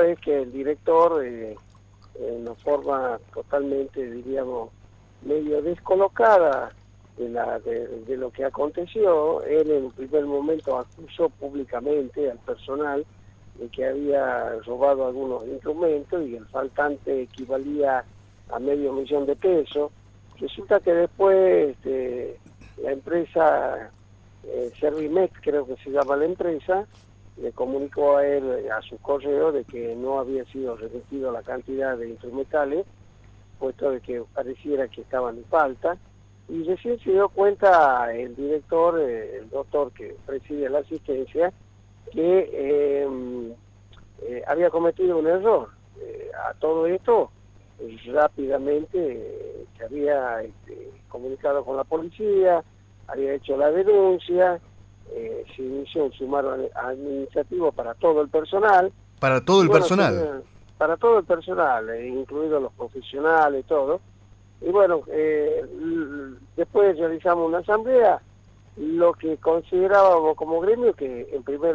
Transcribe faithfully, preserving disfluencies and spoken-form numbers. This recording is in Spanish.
es que el director, eh, en una forma totalmente, diríamos, medio descolocada de, la, de, de lo que aconteció, él en un primer momento acusó públicamente al personal de que había robado algunos instrumentos y el faltante equivalía a medio millón de pesos. Resulta que después este, la empresa eh, Servimex, creo que se llama la empresa, le comunicó a él, a su correo, de que no había sido remitido la cantidad de instrumentales, puesto de que pareciera que estaban en falta, y recién se dio cuenta el director, eh, el doctor que preside la asistencia, que eh, eh, había cometido un error. Eh, a todo esto, eh, rápidamente eh, se había este, comunicado con la policía, había hecho la denuncia, eh, se inició un sumario administrativo para todo el personal. Para todo el bueno, personal. tenía, para todo el personal, eh, incluidos los profesionales y todo. Y bueno, eh, después realizamos una asamblea, lo que considerábamos como gremio, que en primer